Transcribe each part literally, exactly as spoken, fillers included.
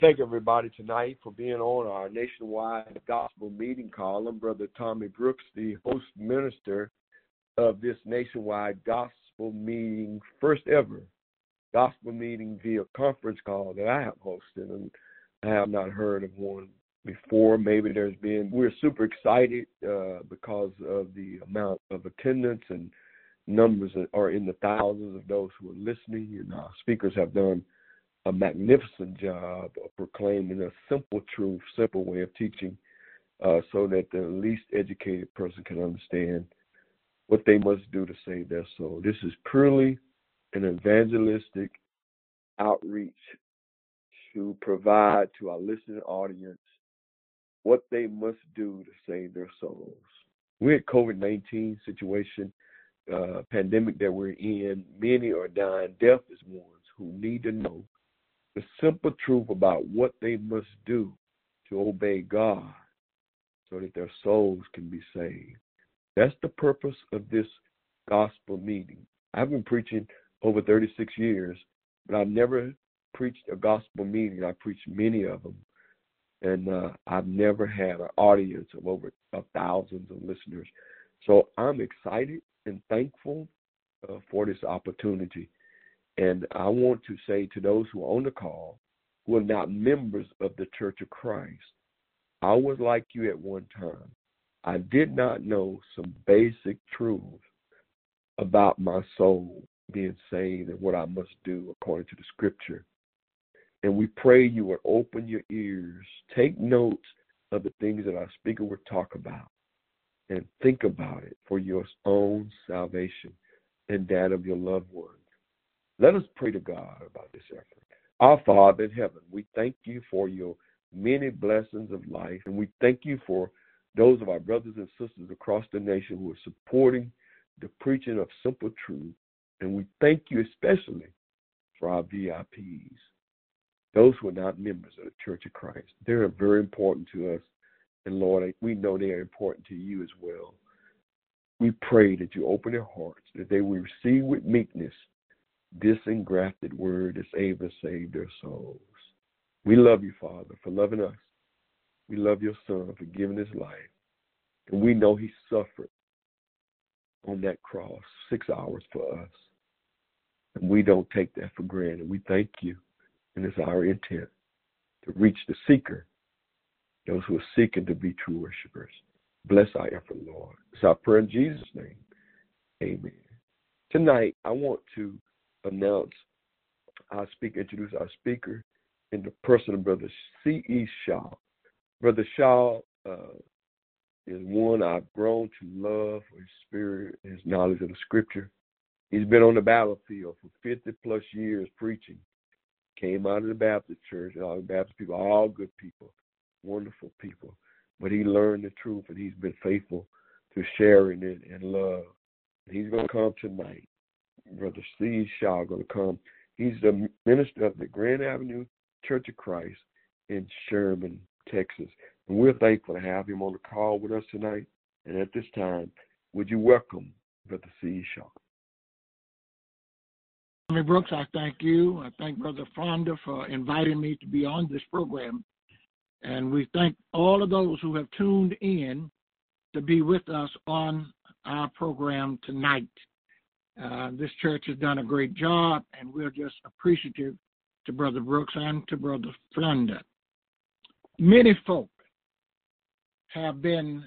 Thank everybody tonight for being on our nationwide gospel meeting call. I'm Brother Tommy Brooks, the host minister of this nationwide gospel meeting, first ever gospel meeting via conference call that I have hosted, and I have not heard of one before. Maybe there's been. We're super excited uh, because of the amount of attendance, and numbers are in the thousands of those who are listening, and our speakers have done a magnificent job of proclaiming a simple truth, simple way of teaching, uh, so that the least educated person can understand what they must do to save their soul. This is purely an evangelistic outreach to provide to our listening audience what they must do to save their souls. We're at COVID nineteen situation, uh, pandemic that we're in. Many are dying. Deaf is ones who need to know the simple truth about what they must do to obey God so that their souls can be saved. That's the purpose of this gospel meeting. I've been preaching over thirty-six years, but I've never preached a gospel meeting. I preached many of them, and uh, I've never had an audience of over uh, thousands of listeners. So I'm excited and thankful uh, for this opportunity. And I want to say to those who are on the call, who are not members of the Church of Christ, I was like you at one time. I did not know some basic truths about my soul being saved and what I must do according to the Scripture. And we pray you would open your ears, take notes of the things that our speaker would talk about, and think about it for your own salvation and that of your loved ones. Let us pray to God about this effort. Our Father in heaven, we thank you for your many blessings of life, and we thank you for those of our brothers and sisters across the nation who are supporting the preaching of simple truth. And we thank you especially for our V I Ps, those who are not members of the Church of Christ. They're very important to us, and Lord, we know they are important to you as well. We pray that you open their hearts, that they will receive with meekness this engrafted word is able to save their souls. We love you, Father, for loving us. We love your Son for giving his life. And we know he suffered on that cross six hours for us. And we don't take that for granted. We thank you. And it's our intent to reach the seeker, those who are seeking to be true worshipers. Bless our effort, Lord. It's our prayer in Jesus' name. Amen. Tonight, I want to announce our speaker, introduce our speaker in the person of Brother C E. Shaw. Brother Shaw uh, is one I've grown to love for his spirit and his knowledge of the Scripture. He's been on the battlefield for fifty plus years preaching. Came out of the Baptist church, and all the Baptist people, all good people, wonderful people. But he learned the truth, and he's been faithful to sharing it and love. And he's going to come tonight. Brother Steve Shaw going to come. He's the minister of the Grand Avenue Church of Christ in Sherman, Texas. And we're thankful to have him on the call with us tonight. And at this time, would you welcome Brother Steve Shaw? Tommy Brooks, I thank you. I thank Brother Fonda for inviting me to be on this program. And we thank all of those who have tuned in to be with us on our program tonight. Uh, this church has done a great job, and we're just appreciative to Brother Brooks and to Brother Fonda. Many folk have been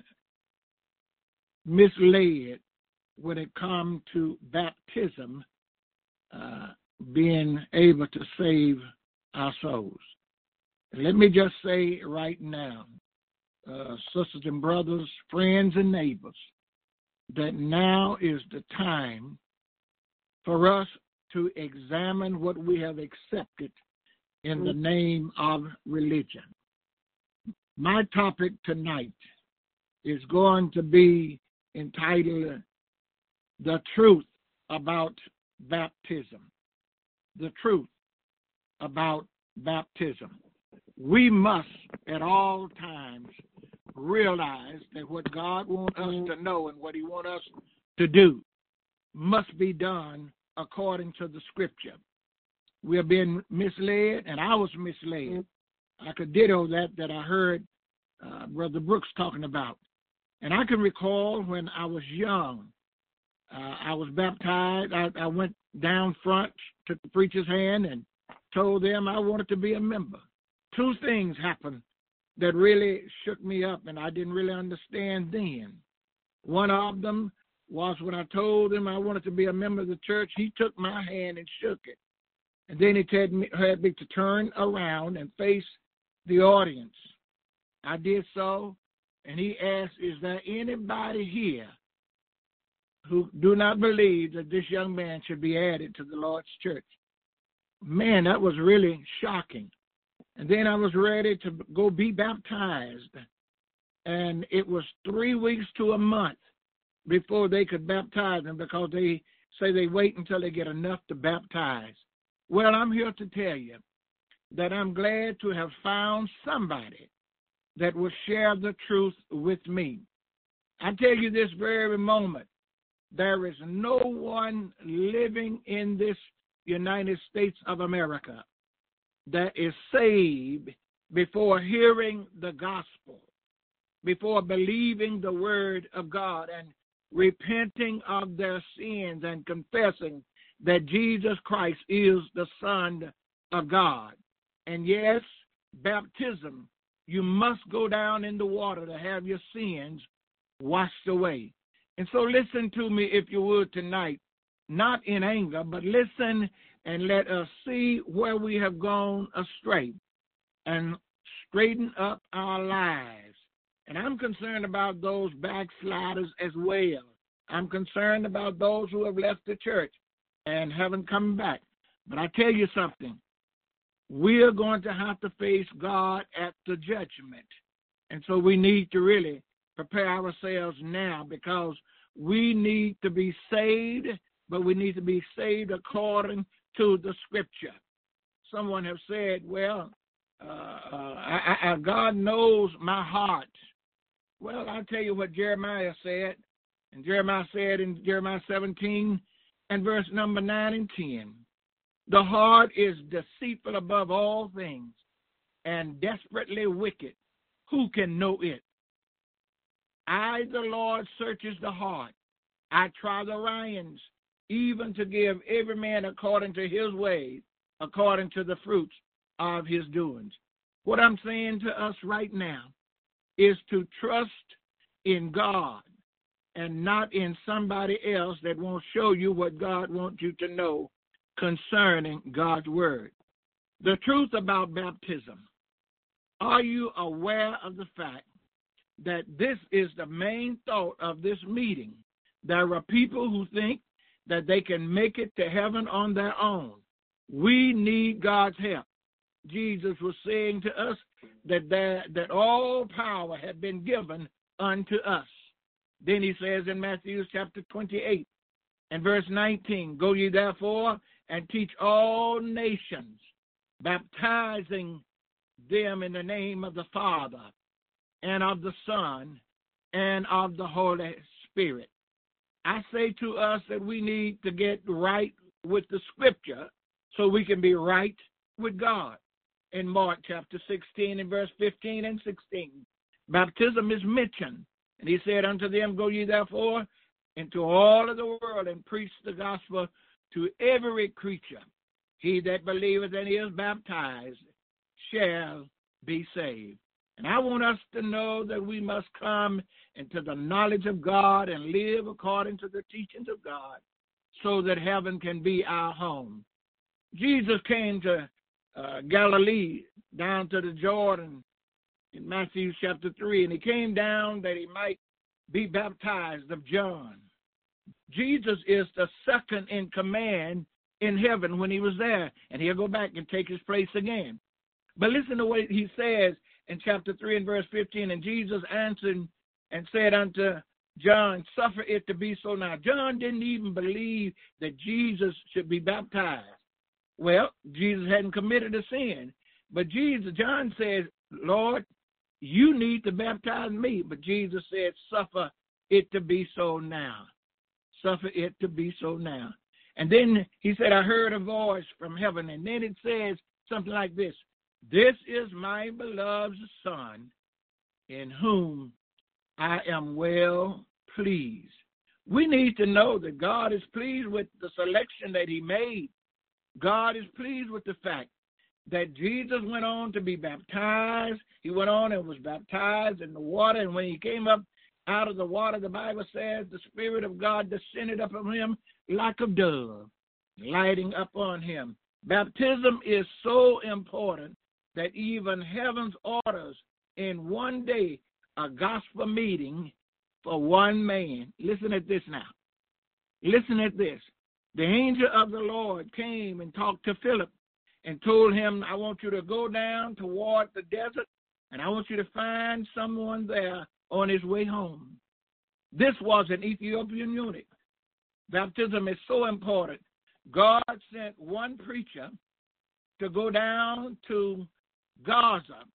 misled when it comes to baptism uh, being able to save our souls. Let me just say right now, uh, sisters and brothers, friends and neighbors, that now is the time for us to examine what we have accepted in the name of religion. My topic tonight is going to be entitled The Truth About Baptism. The Truth About Baptism. We must at all times realize that what God wants us to know and what he wants us to do must be done according to the Scripture. We are being misled, and I was misled I could ditto that that I heard uh, Brother Brooks talking about. And I can recall when I was young, uh, I was baptized. I, I went down front, took the preacher's hand, and told them I wanted to be a member. Two things happened that really shook me up, and I didn't really understand then. One of them was when I told him I wanted to be a member of the church, he took my hand and shook it. And then he had me, had me to turn around and face the audience. I did so, and he asked, is there anybody here who do not believe that this young man should be added to the Lord's church? Man, that was really shocking. And then I was ready to go be baptized. And it was three weeks to a month before they could baptize him, because they say they wait until they get enough to baptize. Well, I'm here to tell you that I'm glad to have found somebody that will share the truth with me. I tell you this very moment, there is no one living in this United States of America that is saved before hearing the gospel, before believing the word of God and repenting of their sins and confessing that Jesus Christ is the Son of God. And yes, baptism, you must go down in the water to have your sins washed away. And so listen to me, if you would, tonight, not in anger, but listen and let us see where we have gone astray and straighten up our lives. And I'm concerned about those backsliders as well. I'm concerned about those who have left the church and haven't come back. But I tell you something, we are going to have to face God at the judgment. And so we need to really prepare ourselves now, because we need to be saved, but we need to be saved according to the Scripture. Someone have said, well, uh, uh, I, I, God knows my heart. Well, I'll tell you what Jeremiah said. And Jeremiah said in Jeremiah seventeen and verse number nine and ten, the heart is deceitful above all things and desperately wicked. Who can know it? I, the Lord, searches the heart. I try the reins, even to give every man according to his ways, according to the fruits of his doings. What I'm saying to us right now is to trust in God and not in somebody else that won't show you what God wants you to know concerning God's word. The truth about baptism. Are you aware of the fact that this is the main thought of this meeting? There are people who think that they can make it to heaven on their own. We need God's help. Jesus was saying to us that there, that all power had been given unto us. Then he says in Matthew chapter twenty-eight and verse nineteen, go ye therefore and teach all nations, baptizing them in the name of the Father and of the Son and of the Holy Spirit. I say to us that we need to get right with the Scripture so we can be right with God. In Mark chapter sixteen and verse fifteen and sixteen, baptism is mentioned. And he said unto them, go ye therefore into all of the world and preach the gospel to every creature. He that believeth and is baptized shall be saved. And I want us to know that we must come into the knowledge of God and live according to the teachings of God so that heaven can be our home. Jesus came to uh, Galilee, down to the Jordan in Matthew chapter three, and he came down that he might be baptized of John. Jesus is the second in command in heaven when he was there, and he'll go back and take his place again. But listen to what he says in chapter three and verse fifteen, and Jesus answered and said unto John, suffer it to be so now. John didn't even believe that Jesus should be baptized. Well, Jesus hadn't committed a sin. But Jesus, John says, Lord, you need to baptize me. But Jesus said, suffer it to be so now. Suffer it to be so now. And then he said, I heard a voice from heaven. And then it says something like this, This is my beloved Son, in whom I am well pleased. We need to know that God is pleased with the selection that he made. God is pleased with the fact that Jesus went on to be baptized. He went on and was baptized in the water, and when he came up out of the water, the Bible says the Spirit of God descended upon him like a dove, lighting upon him. Baptism is so important that even heaven's orders in one day a gospel meeting for one man. Listen at this now. Listen at this. The angel of the Lord came and talked to Philip and told him, I want you to go down toward the desert, and I want you to find someone there on his way home. This was an Ethiopian eunuch. Baptism is so important. God sent one preacher to go down to Gaza,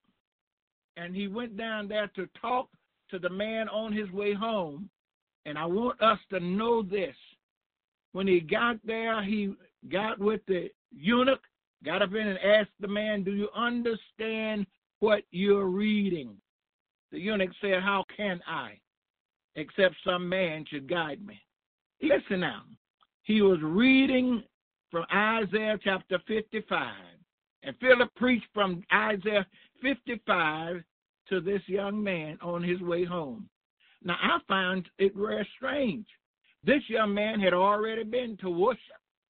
and he went down there to talk to the man on his way home. And I want us to know this. When he got there, he got with the eunuch, got up in and asked the man, do you understand what you're reading? The eunuch said, how can I, except some man should guide me? Listen now. He was reading from Isaiah chapter fifty-five. And Philip preached from Isaiah fifty-five to this young man on his way home. Now, I found it very strange. This young man had already been to worship,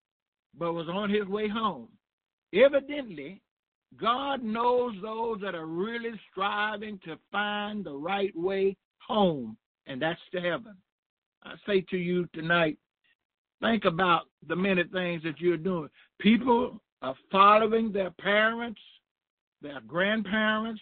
but was on his way home. Evidently, God knows those that are really striving to find the right way home, and that's to heaven. I say to you tonight, think about the many things that you're doing. People are following their parents, their grandparents,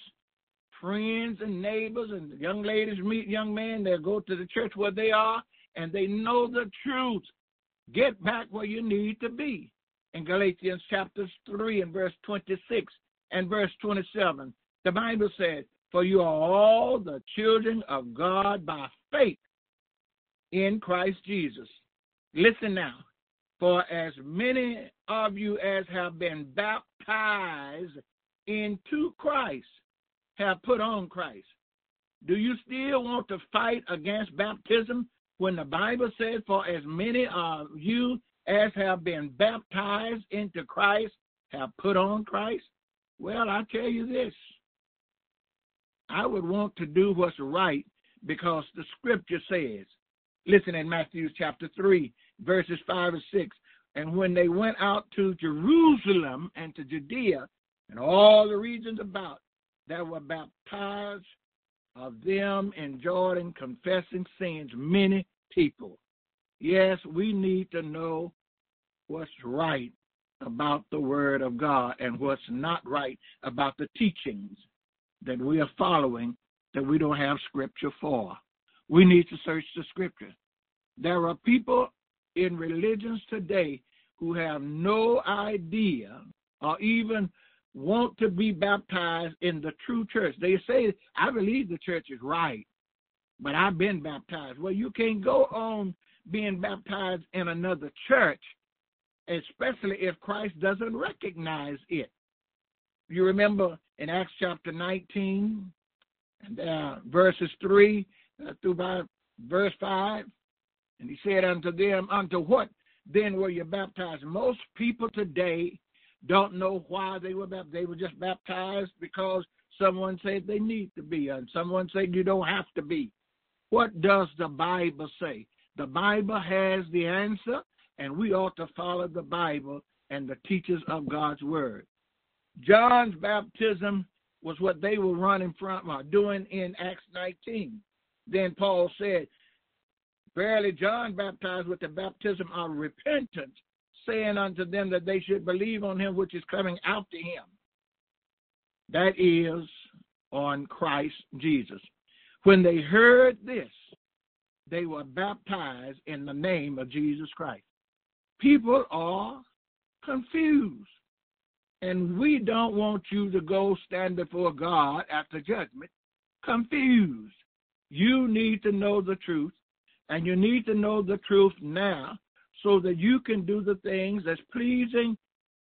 friends and neighbors, and young ladies meet young men. They'll go to the church where they are, and they know the truth. Get back where you need to be. In Galatians chapter three and verse twenty-six and verse twenty-seven, the Bible says, for you are all the children of God by faith in Christ Jesus. Listen now. For as many of you as have been baptized into Christ have put on Christ. Do you still want to fight against baptism when the Bible says, for as many of you as have been baptized into Christ have put on Christ? Well, I tell you this. I would want to do what's right because the scripture says, listen in Matthew chapter three, verses five and six. And when they went out to Jerusalem and to Judea and all the regions about, there were baptized of them in Jordan, confessing sins, many people. Yes, we need to know what's right about the Word of God and what's not right about the teachings that we are following that we don't have Scripture for. We need to search the Scripture. There are people in religions today who have no idea or even want to be baptized in the true church. They say, I believe the church is right, but I've been baptized. Well, you can't go on being baptized in another church, especially if Christ doesn't recognize it. You remember in Acts chapter nineteen, and uh, verses three uh, through by verse five, and he said unto them, unto what then were you baptized? Most people today don't know why they were baptized. They were just baptized because someone said they need to be, and someone said you don't have to be. What does the Bible say? The Bible has the answer, and we ought to follow the Bible and the teachers of God's Word. John's baptism was what they were running from, or doing in Acts nineteen. Then Paul said, verily John baptized with the baptism of repentance, saying unto them that they should believe on him which is coming after him. That is, on Christ Jesus. When they heard this, they were baptized in the name of Jesus Christ. People are confused. And we don't want you to go stand before God after judgment confused. You need to know the truth, and you need to know the truth now so that you can do the things that's pleasing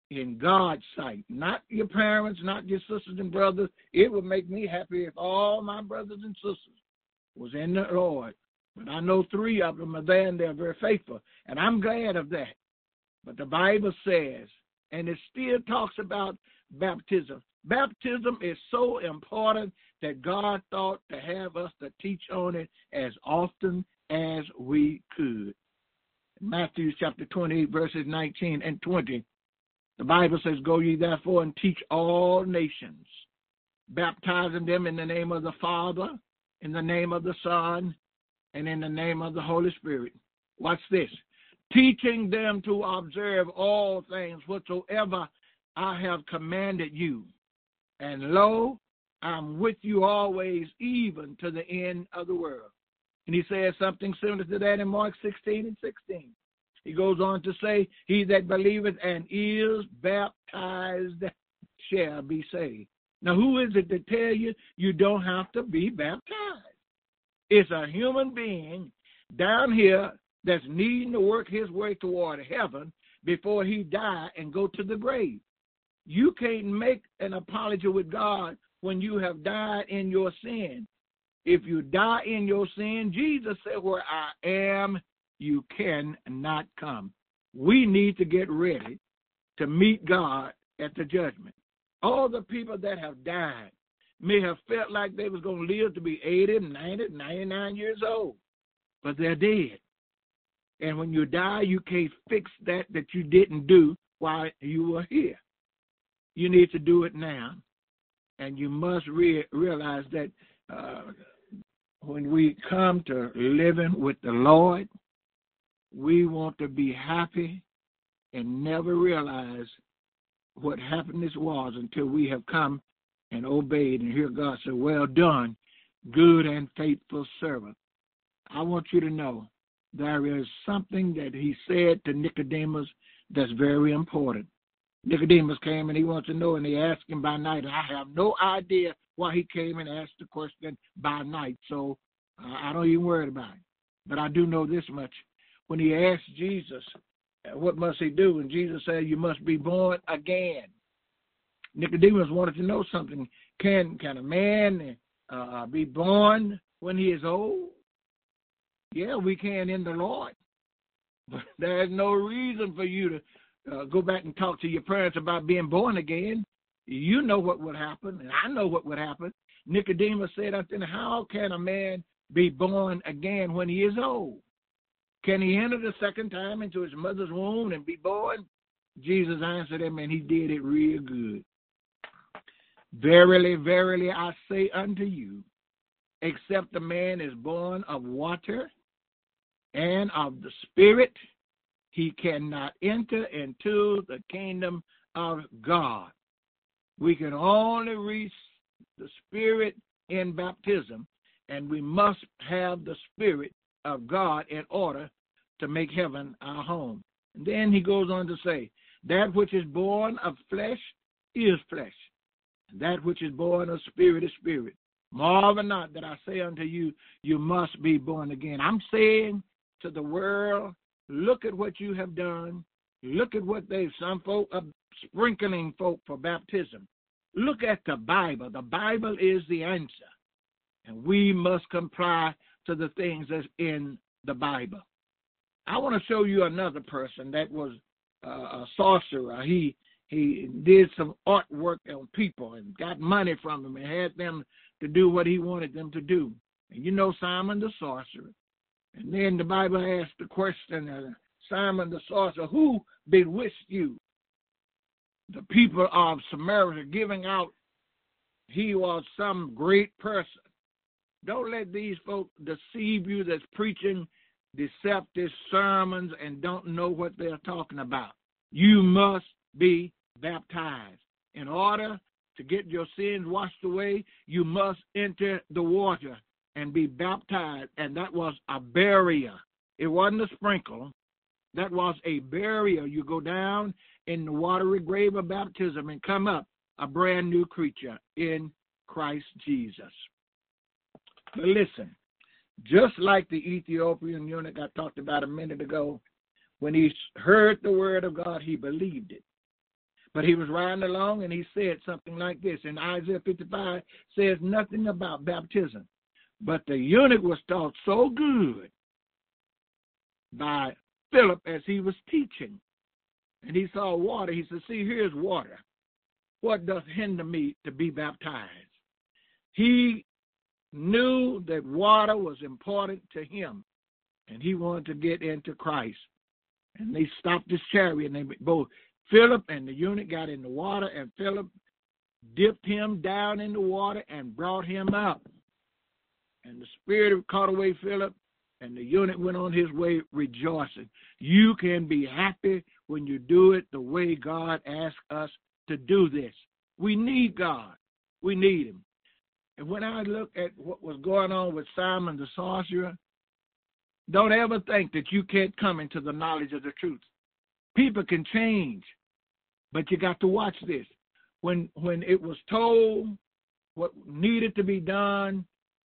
in God's sight, not your parents, not your sisters and brothers. It would make me happy if all my brothers and sisters was in the Lord. But I know three of them are there and they're very faithful, and I'm glad of that. But the Bible says, and it still talks about baptism. Baptism is so important that God thought to have us to teach on it as often as we could. Matthew chapter twenty-eight, verses nineteen and twenty. The Bible says, "Go ye therefore and teach all nations, baptizing them in the name of the Father, in the name of the Son, and in the name of the Holy Spirit." Watch this. "Teaching them to observe all things whatsoever I have commanded you. And lo, I'm with you always, even to the end of the world." And he says something similar to that in Mark sixteen and sixteen. He goes on to say, "He that believeth and is baptized shall be saved." Now, who is it that tell you you don't have to be baptized? It's a human being down here that's needing to work his way toward heaven before he die and go to the grave. You can't make an apology with God when you have died in your sin. If you die in your sin, Jesus said, "Where I am, you cannot come." We need to get ready to meet God at the judgment. All the people that have died may have felt like they was going to live to be eighty, ninety, ninety-nine years old, but they're dead. And when you die, you can't fix that that you didn't do while you were here. You need to do it now. And you must re- realize that uh, when we come to living with the Lord, we want to be happy and never realize what happiness was until we have come and obeyed and hear God say, "Well done, good and faithful servant." I want you to know there is something that he said to Nicodemus that's very important. Nicodemus came and he wants to know, and he asked him by night. I have no idea why he came and asked the question by night, so uh, I don't even worry about it. But I do know this much. When he asked Jesus, what must he do? And Jesus said, "You must be born again." Nicodemus wanted to know something. Can, can a man uh, be born when he is old? Yeah, we can in the Lord. But there's no reason for you to uh, go back and talk to your parents about being born again. You know what would happen, and I know what would happen. Nicodemus said unto him, "How can a man be born again when he is old? Can he enter the second time into his mother's womb and be born?" Jesus answered him, and he did it real good. "Verily, verily, I say unto you, except a man is born of water and of the Spirit, he cannot enter into the kingdom of God." We can only reach the Spirit in baptism, and we must have the Spirit of God in order to make heaven our home. And then he goes on to say, "That which is born of flesh is flesh, and that which is born of spirit is spirit. Marvel not that I say unto you, you must be born again." I'm saying to the world, look at what you have done. Look at what they've, some folk are sprinkling folk for baptism. Look at the Bible. The Bible is the answer. And we must comply to the things that's in the Bible. I want to show you another person that was uh, a sorcerer. He he did some artwork on people and got money from them and had them to do what he wanted them to do. And you know Simon the sorcerer. And then the Bible asked the question, uh, Simon the sorcerer, who bewitched you? The people of Samaria giving out he was some great person. Don't let these folks deceive you that's preaching deceptive sermons and don't know what they're talking about. You must be baptized. In order to get your sins washed away, you must enter the water and be baptized. And that was a barrier. It wasn't a sprinkle. That was a barrier. You go down in the watery grave of baptism and come up a brand new creature in Christ Jesus. But listen, just like the Ethiopian eunuch I talked about a minute ago, when he heard the word of God, he believed it. But he was riding along and he said something like this. And Isaiah fifty-five says nothing about baptism. But the eunuch was taught so good by Philip as he was teaching. And he saw water. He said, see, here's water. What doth hinder me to be baptized? He knew that water was important to him, and he wanted to get into Christ. And they stopped his chariot, and they both, Philip and the eunuch, got in the water, and Philip dipped him down in the water and brought him up. And the Spirit caught away Philip, and the eunuch went on his way rejoicing. You can be happy when you do it the way God asked us to do this. We need God. We need him. And when I look at what was going on with Simon the sorcerer, don't ever think that you can't come into the knowledge of the truth. People can change, but you got to watch this. When when it was told what needed to be done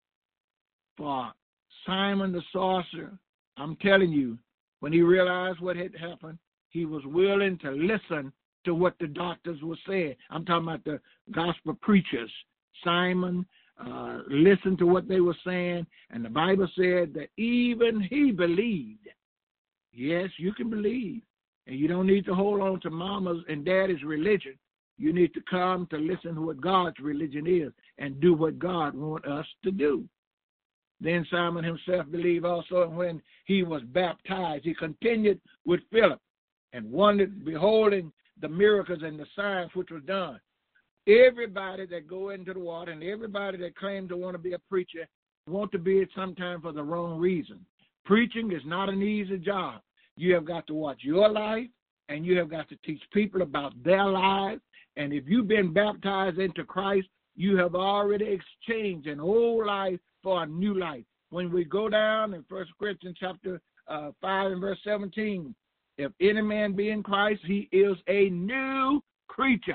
for Simon the sorcerer, I'm telling you, when he realized what had happened, he was willing to listen to what the doctors were saying. I'm talking about the gospel preachers. Simon uh, listened to what they were saying, and the Bible said that even he believed. Yes, you can believe, and you don't need to hold on to mama's and daddy's religion. You need to come to listen to what God's religion is and do what God wants us to do. Then Simon himself believed also, and when he was baptized, he continued with Philip and wondered, beholding the miracles and the signs which were done. Everybody that go into the water and everybody that claims to want to be a preacher want to be it sometimes for the wrong reason. Preaching is not an easy job. You have got to watch your life, and you have got to teach people about their lives. And if you've been baptized into Christ, you have already exchanged an old life for a new life. When we go down in First Corinthians chapter uh, five and verse seventeen, if any man be in Christ, he is a new creature.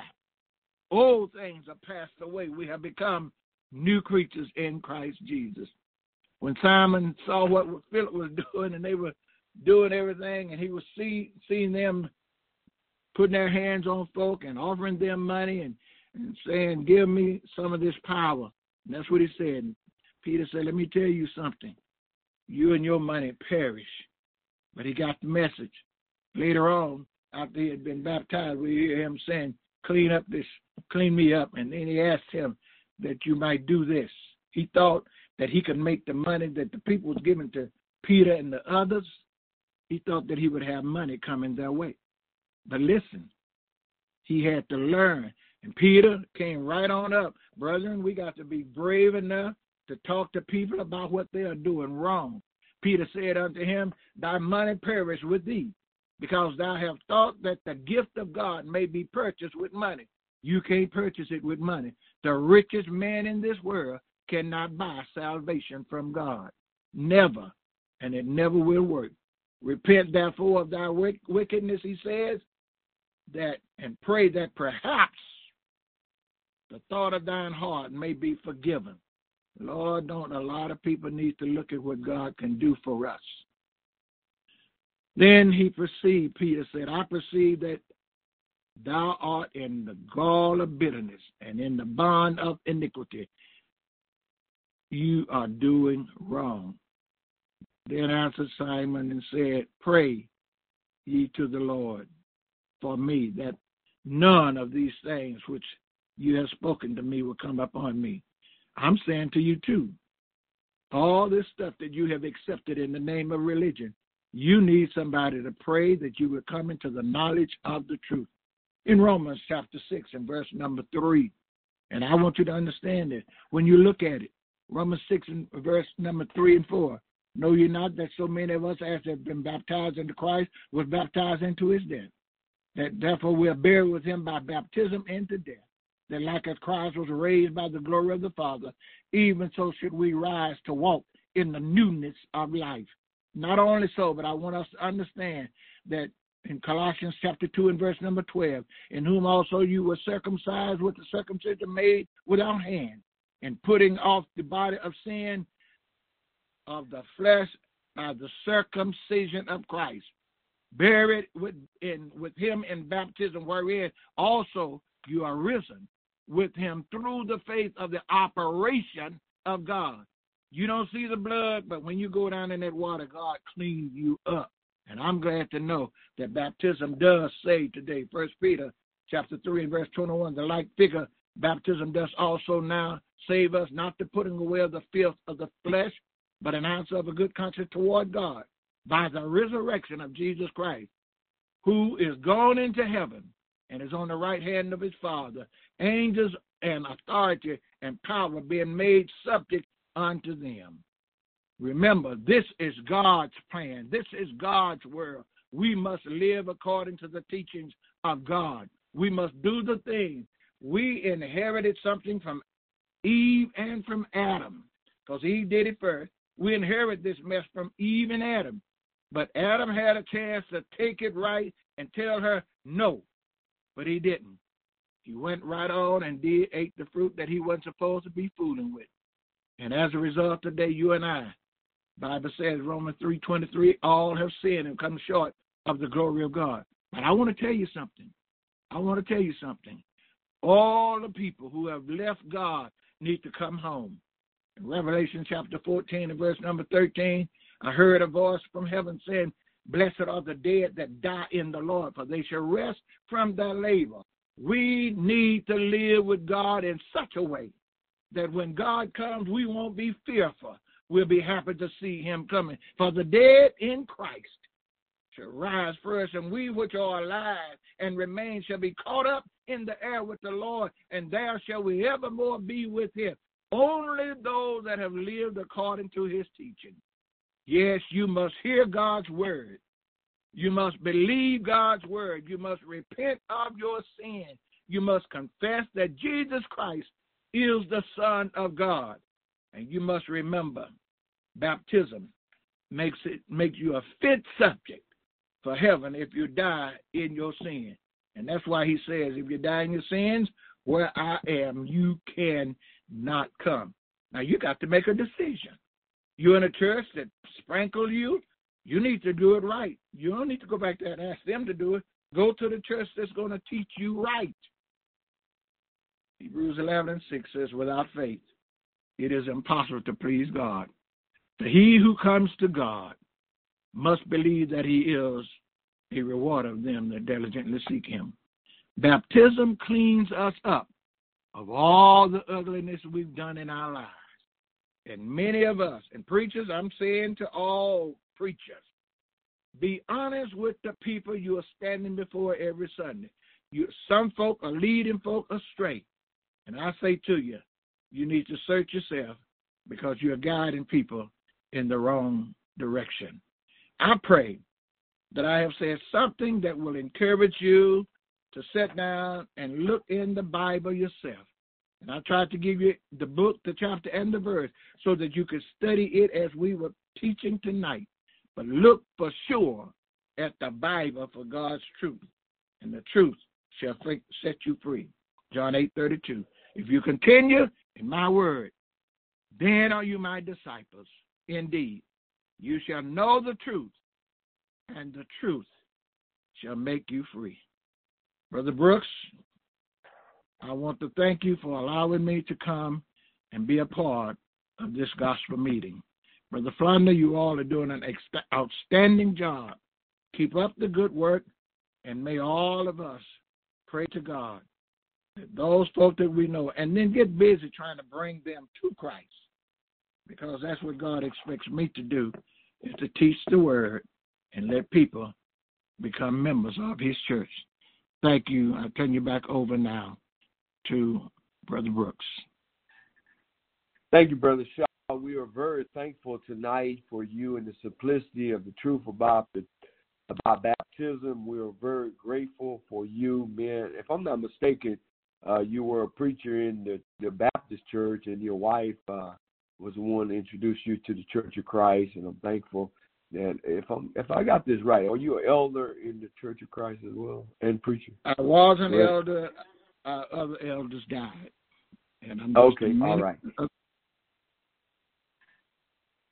Old things are passed away. We have become new creatures in Christ Jesus. When Simon saw what Philip was doing, and they were doing everything, and he was see, seeing them putting their hands on folk and offering them money and, and saying, give me some of this power. And that's what he said. Peter said, let me tell you something. You and your money perish. But he got the message. Later on, after he had been baptized, we hear him saying, clean up this, clean me up. And then he asked him that you might do this. He thought that he could make the money that the people was giving to Peter and the others. He thought that he would have money coming their way. But listen, he had to learn. And Peter came right on up. Brethren, we got to be brave enough to talk to people about what they are doing wrong. Peter said unto him, thy money perish with thee, because thou hast thought that the gift of God may be purchased with money. You can't purchase it with money. The richest man in this world cannot buy salvation from God. Never. And it never will work. Repent therefore of thy wickedness, he says, that and pray that perhaps the thought of thine heart may be forgiven. Lord, don't a lot of people need to look at what God can do for us. Then he perceived, Peter said, I perceive that thou art in the gall of bitterness and in the bond of iniquity. You are doing wrong. Then answered Simon and said, pray ye to the Lord for me, that none of these things which you have spoken to me will come upon me. I'm saying to you too, all this stuff that you have accepted in the name of religion, you need somebody to pray that you will come into the knowledge of the truth. In Romans chapter six and verse number three, and I want you to understand this. When you look at it, Romans six and verse number three and four, know ye not that so many of us as have been baptized into Christ was baptized into his death? That therefore we are buried with him by baptism into death. That like as Christ was raised by the glory of the Father, even so should we rise to walk in the newness of life. Not only so, but I want us to understand that in Colossians chapter two and verse number twelve, in whom also you were circumcised with the circumcision made without hand, and putting off the body of sin of the flesh by the circumcision of Christ, buried with in with him in baptism, wherein also you are risen with him through the faith of the operation of God. You don't see the blood, but when you go down in that water, God cleans you up. And I'm glad to know that baptism does save today. First Peter chapter three and verse twenty-one, the like figure, baptism does also now save us, not the putting away of the filth of the flesh, but an answer of a good conscience toward God by the resurrection of Jesus Christ, who is gone into heaven and is on the right hand of his Father, angels and authority and power being made subject unto them. Remember, this is God's plan. This is God's world. We must live according to the teachings of God. We must do the thing. We inherited something from Eve and from Adam, because Eve did it first. We inherit this mess from Eve and Adam. But Adam had a chance to take it right and tell her no, but he didn't. He went right on and did ate the fruit that he wasn't supposed to be fooling with. And as a result, today, you and I, Bible says, Romans three twenty-three, all have sinned and come short of the glory of God. But I want to tell you something. I want to tell you something. All the people who have left God need to come home. In Revelation chapter fourteen and verse number thirteen, I heard a voice from heaven saying, blessed are the dead that die in the Lord, for they shall rest from their labor. We need to live with God in such a way that when God comes, we won't be fearful. We'll be happy to see him coming. For the dead in Christ shall rise first, and we which are alive and remain shall be caught up in the air with the Lord, and there shall we evermore be with him. Only those that have lived according to his teaching. Yes, you must hear God's word. You must believe God's word. You must repent of your sin. You must confess that Jesus Christ is the Son of God. And you must remember, baptism makes it makes you a fit subject for heaven if you die in your sin. And that's why he says, if you die in your sins, where I am, you cannot come. Now, you got to make a decision. You're in a church that sprinkle you. You need to do it right. You don't need to go back there and ask them to do it. Go to the church that's going to teach you right. Hebrews eleven and six says, without faith, it is impossible to please God. For he who comes to God must believe that he is a rewarder of them that diligently seek him. Baptism cleans us up of all the ugliness we've done in our lives. And many of us, and preachers, I'm saying to all preachers, be honest with the people you are standing before every Sunday. You, some folk are leading folk astray. And I say to you, you need to search yourself because you're guiding people in the wrong direction. I pray that I have said something that will encourage you to sit down and look in the Bible yourself. And I tried to give you the book, the chapter, and the verse so that you could study it as we were teaching tonight. But look for sure at the Bible for God's truth, and the truth shall set you free. John eight thirty-two. If you continue in my word, then are you my disciples. Indeed, you shall know the truth, and the truth shall make you free. Brother Brooks, I want to thank you for allowing me to come and be a part of this gospel meeting. Brother Flounder, you all are doing an ex- outstanding job. Keep up the good work, and may all of us pray to God that those folk that we know, and then get busy trying to bring them to Christ, because that's what God expects me to do, is to teach the word and let people become members of his church. Thank you. I turn you back over now to Brother Brooks. Thank you, Brother Shaw. We are very thankful tonight for you and the simplicity of the truth about the about baptism. We are very grateful for you, man. If I'm not mistaken, uh, you were a preacher in the, the Baptist church, and your wife uh, was the one that introduced you to the Church of Christ, and I'm thankful that if I'm if I got this right, are you an elder in the Church of Christ as well and preacher? I was an right. elder. Uh, other elders died, and I'm just okay. All right.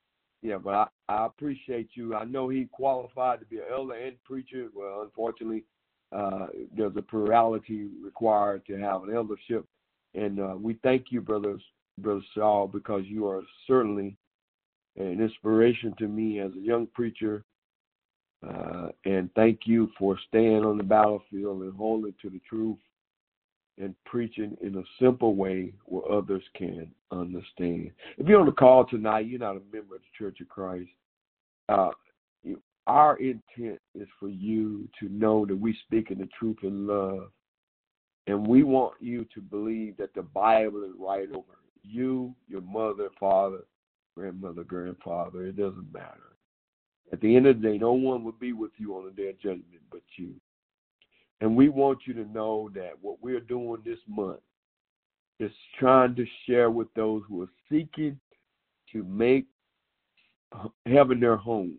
Yeah, but I, I appreciate you. I know he qualified to be an elder and preacher. Well, unfortunately, uh, there's a plurality required to have an eldership. And uh, we thank you, brothers, Brother Shaw, because you are certainly an inspiration to me as a young preacher. Uh, and thank you for staying on the battlefield and holding to the truth and preaching in a simple way where others can understand. If you're on the call tonight, you're not a member of the Church of Christ. Uh, you, our intent is for you to know that we speak in the truth in love. And we want you to believe that the Bible is right over you, your mother, father, grandmother, grandfather. It doesn't matter. At the end of the day, no one will be with you on the day of judgment but you. And we want you to know that what we're doing this month is trying to share with those who are seeking to make heaven their home.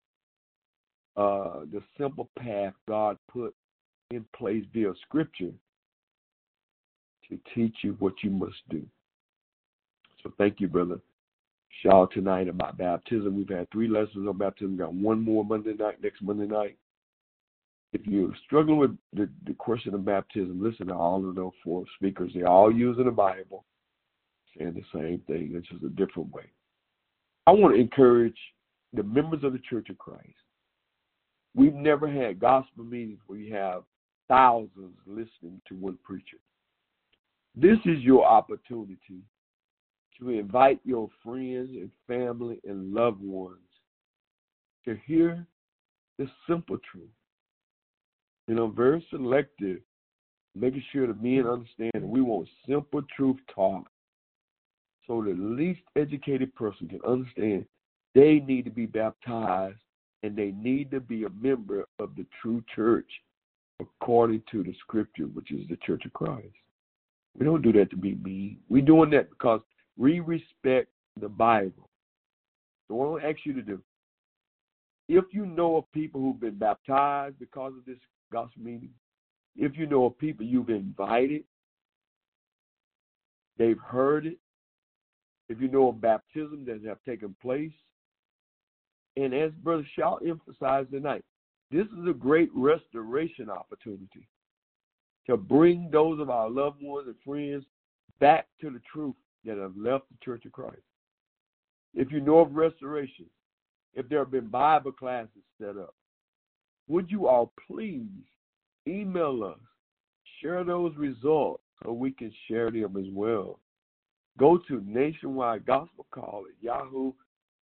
Uh, the simple path God put in place via Scripture to teach you what you must do. So thank you, Brother Shaw, tonight about baptism. We've had three lessons on baptism. We've got one more Monday night, next Monday night. If you're struggling with the, the question of baptism, listen to all of those four speakers. They're all using the Bible, saying the same thing. It's just a different way. I want to encourage the members of the Church of Christ. We've never had gospel meetings where you have thousands listening to one preacher. This is your opportunity to invite your friends and family and loved ones to hear the simple truth. You know, very selective, making sure the men understand that we want simple truth taught so the least educated person can understand they need to be baptized and they need to be a member of the true church according to the Scripture, which is the Church of Christ. We don't do that to be mean. We're doing that because we respect the Bible. So what I want to ask you to do, if you know of people who've been baptized because of this gospel meeting, if you know of people you've invited, they've heard it, if you know of baptism that have taken place, and as Brother Shaw emphasized tonight, this is a great restoration opportunity to bring those of our loved ones and friends back to the truth that have left the Church of Christ. If you know of restoration, if there have been Bible classes set up, would you all please email us, share those results so we can share them as well. Go to Nationwide Gospel Call at yahoo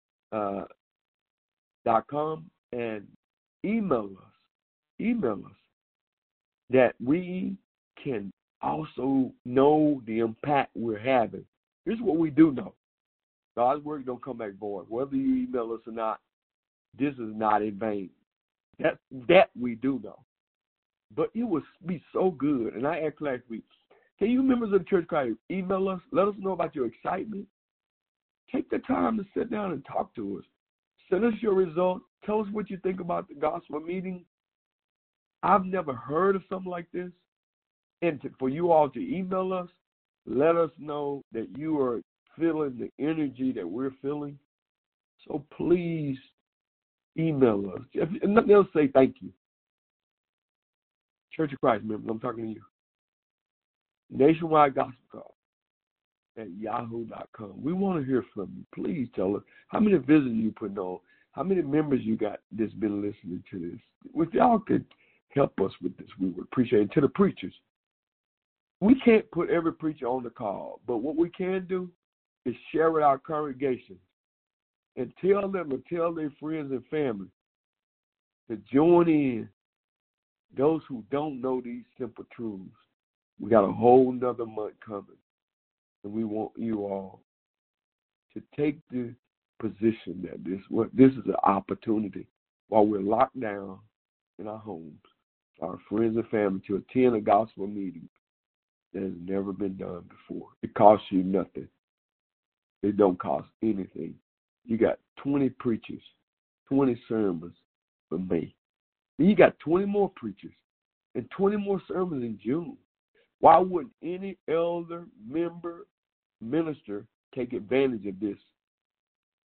dot com uh, and email us, email us that we can also know the impact we're having. Here's what we do know. God's word don't come back void. Whether you email us or not, this is not in vain. That that we do know. But it would be so good. And I asked last week, can you members of the Church of Christ email us? Let us know about your excitement. Take the time to sit down and talk to us. Send us your results. Tell us what you think about the gospel meeting. I've never heard of something like this. And to, for you all to email us, let us know that you are feeling the energy that we're feeling. So please email us. If, and nothing else, say thank you. Church of Christ members, I'm talking to you. Nationwide Gospel Call at yahoo dot com. We want to hear from you. Please tell us how many visitors you put on, how many members you got that's been listening to this. If y'all could help us with this, we would appreciate it. To the preachers, we can't put every preacher on the call, but what we can do is share with our congregation and tell them and tell their friends and family to join in. Those who don't know these simple truths, we got a whole nother month coming, and we want you all to take the position that this this is an opportunity while we're locked down in our homes, our friends and family, to attend a gospel meeting that has never been done before. It costs you nothing. It don't cost anything. You got twenty preachers, twenty sermons for May. Then you got twenty more preachers and twenty more sermons in June. Why wouldn't any elder, member, minister take advantage of this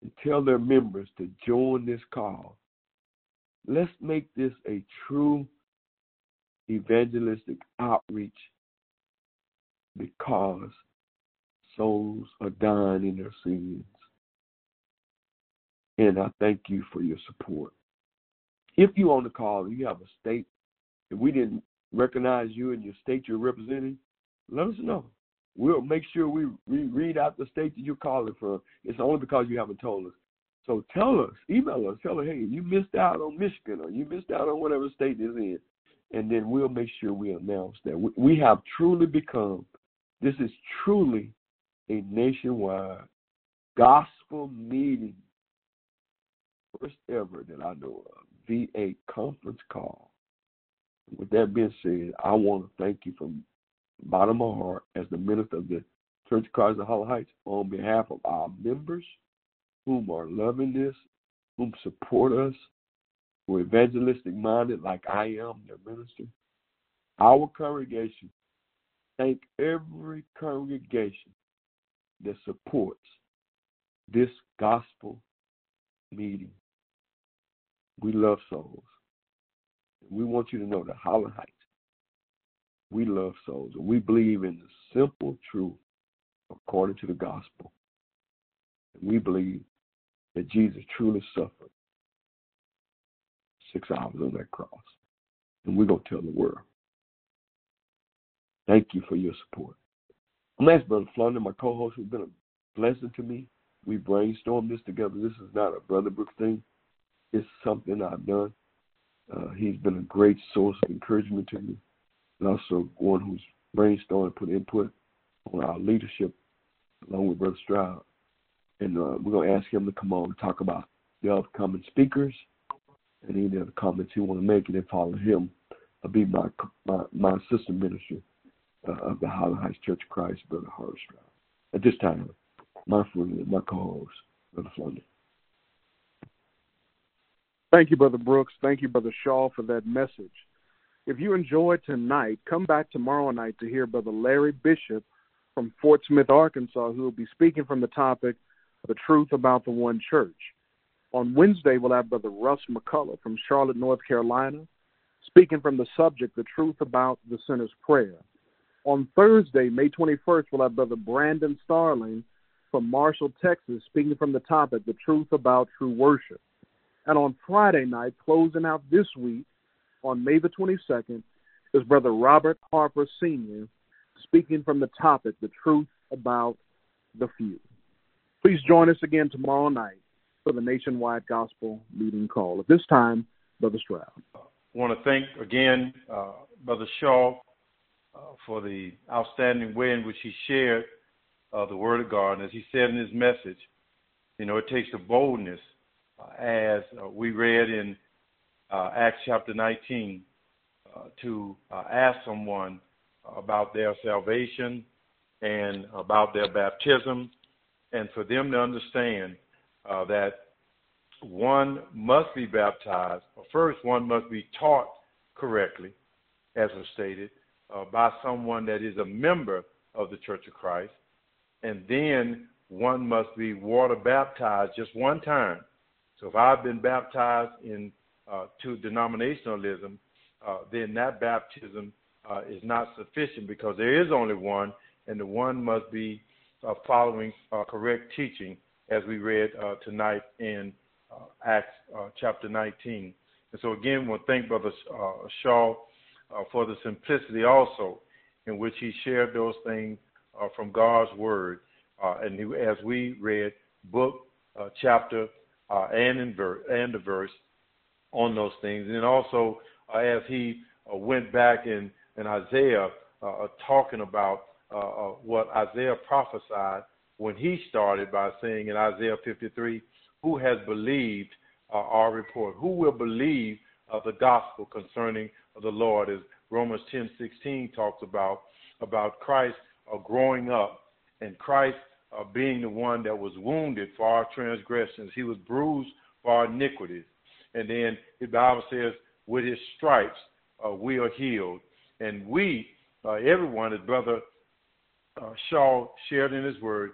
and tell their members to join this call. Let's make this a true evangelistic outreach because souls are dying in their sins. And I thank you for your support. If you on the call and you have a state, and we didn't recognize you in your state you're representing, let us know. We'll make sure we, we read out the state that you're calling from. It's only because you haven't told us. So tell us, email us, tell us, hey, you missed out on Michigan or you missed out on whatever state it's in. And then we'll make sure we announce that. We, we have truly become, this is truly a nationwide gospel meeting, first ever that I know of, via a conference call. With that being said, I want to thank you from the bottom of my heart as the minister of the Church of Christ of Holland Heights on behalf of our members whom are loving this, whom support us, who are evangelistic minded like I am, their minister. Our congregation, thank every congregation that supports this gospel meeting. We love souls. We want you to know that Holland Heights, we love souls, and we believe in the simple truth according to the gospel. And we believe that Jesus truly suffered six hours on that cross. And we're going to tell the world. Thank you for your support. I'm asking Brother Flounder, my co-host, who's been a blessing to me. We brainstormed this together. This is not a Brother Brooks thing. It's something I've done. Uh, he's been a great source of encouragement to me, and also one who's brainstormed and put input on our leadership along with Brother Stroud. And uh, we're going to ask him to come on and talk about the upcoming speakers and any other comments he want to make, and then follow him. I'll be my my, my assistant minister uh, of the Holland Heights Church of Christ, Brother Horace Stroud. At this time, my friend, my co-host, Brother Flounder. Thank you, Brother Brooks. Thank you, Brother Shaw, for that message. If you enjoyed tonight, come back tomorrow night to hear Brother Larry Bishop from Fort Smith, Arkansas, who will be speaking from the topic, The Truth About the One Church. On Wednesday, we'll have Brother Russ McCullough from Charlotte, North Carolina, speaking from the subject, The Truth About the Sinner's Prayer. On Thursday, May twenty-first, we'll have Brother Brandon Starling from Marshall, Texas, speaking from the topic, The Truth About True Worship. And on Friday night, closing out this week, on May the twenty-second, is Brother Robert Harper Senior speaking from the topic, The Truth About the Few. Please join us again tomorrow night for the Nationwide Gospel Meeting Call. At this time, Brother Stroud. I want to thank again uh, Brother Shaw uh, for the outstanding way in which he shared uh, the Word of God. And as he said in his message, you know, it takes the boldness Uh, as uh, we read in uh, Acts chapter nineteen, uh, to uh, ask someone about their salvation and about their baptism, and for them to understand uh, that one must be baptized. First, one must be taught correctly, as was stated, uh, by someone that is a member of the Church of Christ, and then one must be water baptized just one time. So if I've been baptized in uh, to denominationalism, uh, then that baptism uh, is not sufficient because there is only one, and the one must be uh, following uh, correct teaching, as we read uh, tonight in uh, Acts uh, chapter nineteen. And so again, we'll thank Brother uh, Shaw uh, for the simplicity also in which he shared those things uh, from God's Word, uh, and he, as we read book, uh, chapter, Uh, and in ver- and the verse on those things. And then also, uh, as he uh, went back in, in Isaiah, uh, talking about uh, uh, what Isaiah prophesied when he started by saying in Isaiah fifty-three, who has believed uh, our report? Who will believe uh, the gospel concerning the Lord? As Romans ten sixteen talks about, about Christ uh, growing up, and Christ Uh, being the one that was wounded for our transgressions. He was bruised for our iniquities. And then the Bible says, with his stripes, uh, we are healed. And we, uh, everyone, as Brother uh, Shaw shared in his word,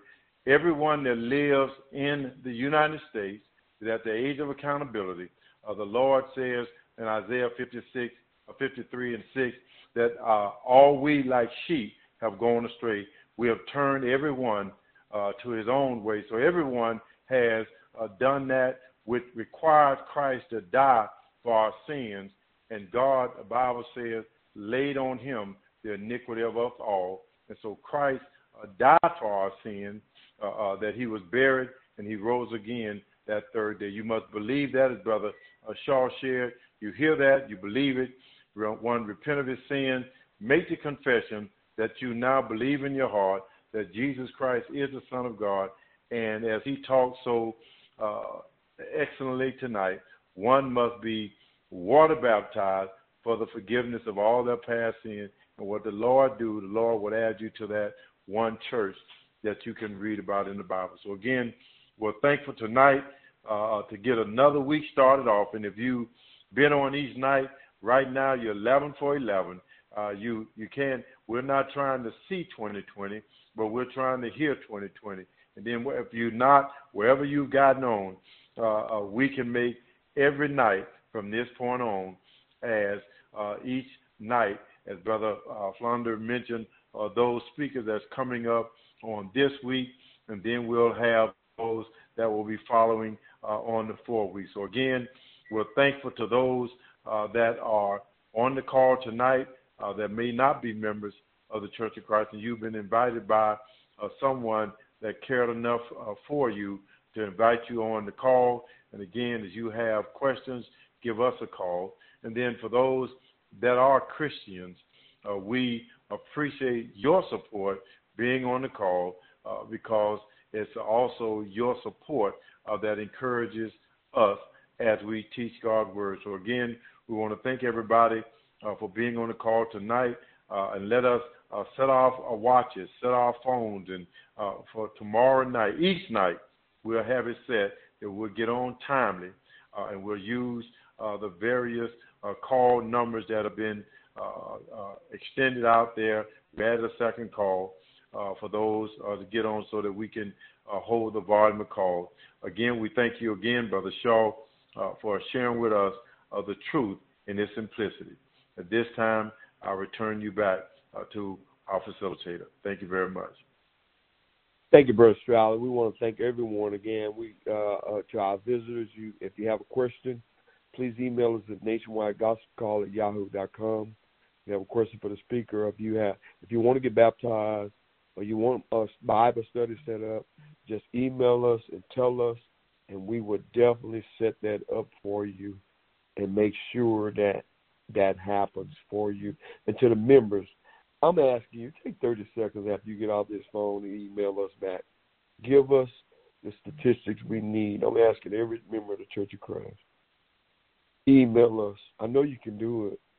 everyone that lives in the United States is at the age of accountability. Uh, the Lord says in Isaiah fifty-six, uh, fifty-three and six that uh, all we like sheep have gone astray. We have turned everyone uh, to his own way. So everyone has uh, done that, which required Christ to die for our sins. And God, the Bible says, laid on him the iniquity of us all. And so Christ uh, died for our sins, uh, uh, that he was buried, and he rose again that third day. You must believe that, as Brother uh, Shaw shared. You hear that, you believe it. One, repent of his sin, make the confession that you now believe in your heart that Jesus Christ is the Son of God. And as he talked so uh, excellently tonight, one must be water baptized for the forgiveness of all their past sins. And what the Lord do, the Lord would add you to that one church that you can read about in the Bible. So again, we're thankful tonight uh, to get another week started off. And if you've been on each night, right now you're eleven for eleven. Uh, you you can't. We're not trying to see twenty twenty, but we're trying to hear twenty twenty. And then if you're not, wherever you've gotten on, uh, uh, we can make every night from this point on, as uh, each night, as Brother uh, Flounder mentioned, uh, those speakers that's coming up on this week, and then we'll have those that will be following uh, on the fourth week. So again, we're thankful to those uh, that are on the call tonight uh, that may not be members of the Church of Christ, and you've been invited by uh, someone that cared enough uh, for you to invite you on the call. And again, as you have questions, give us a call. And then for those that are Christians, uh, we appreciate your support being on the call uh, because it's also your support uh, that encourages us as we teach God's word. So again, we want to thank everybody uh, for being on the call tonight, uh, and let us uh, set off our watches, set our phones, and uh, for tomorrow night, each night, we'll have it set that we'll get on timely, uh, and we'll use uh, the various uh, call numbers that have been uh, uh, extended out there. We added a second call uh, for those uh, to get on so that we can uh, hold the volume of call. Again, we thank you again, Brother Shaw, uh, for sharing with us uh, the truth in its simplicity. At this time, I'll return you back uh, to our facilitator. Thank you very much. Thank you, Brother Stroud. We want to thank everyone again. We uh, uh, to our visitors. You, if you have a question, please email us at nationwide gospel call at yahoo dot com. If you have a question for the speaker, if you have, if you want to get baptized or you want a Bible study set up, just email us and tell us, and we will definitely set that up for you and make sure that that happens for you. And to the members, I'm asking you, take thirty seconds after you get off this phone and email us back. Give us the statistics we need. I'm asking every member of the Church of Christ. Email us. I know you can do it.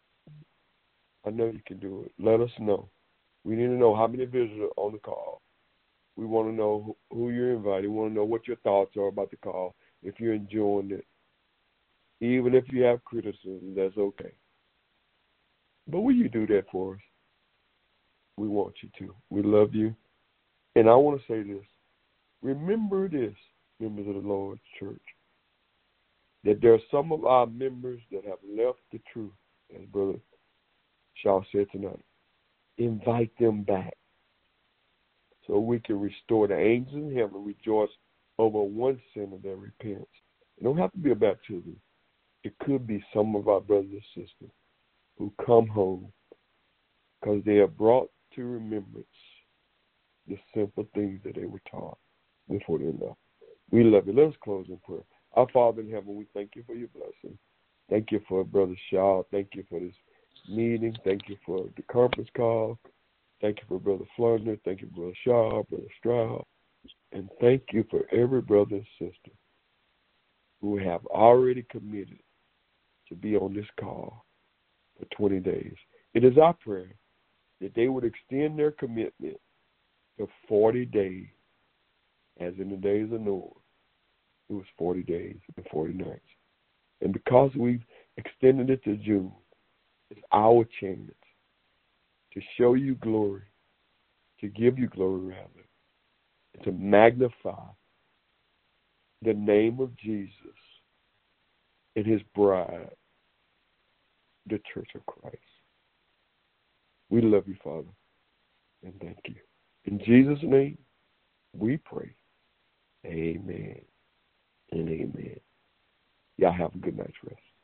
I know you can do it. Let us know. We need to know how many visitors are on the call. We want to know who you're inviting. We want to know what your thoughts are about the call, if you're enjoying it. Even if you have criticism, that's okay. But will you do that for us? We want you to. We love you. And I want to say this. Remember this, members of the Lord's church, that there are some of our members that have left the truth, as Brother Shaw said tonight. Invite them back so we can restore the angels in heaven, rejoice over one sinner that repents. It don't have to be a baptism. It could be some of our brothers and sisters who come home because they are brought to remembrance the simple things that they were taught before they left. We love you. Let us close in prayer. Our Father in heaven, we thank you for your blessing. Thank you for Brother Shaw. Thank you for this meeting. Thank you for the conference call. Thank you for Brother Flounder. Thank you, Brother Shaw, Brother Stroud. And thank you for every brother and sister who have already committed to be on this call for twenty days. It is our prayer that they would extend their commitment to forty days, as in the days of Noah. It was forty days and forty nights. And because we've extended it to June, it's our chance to show you glory, to give you glory, rather, to magnify the name of Jesus and his bride, the Church of Christ. We love you, Father, and thank you. In Jesus' name, we pray. Amen and amen. Y'all have a good night's rest.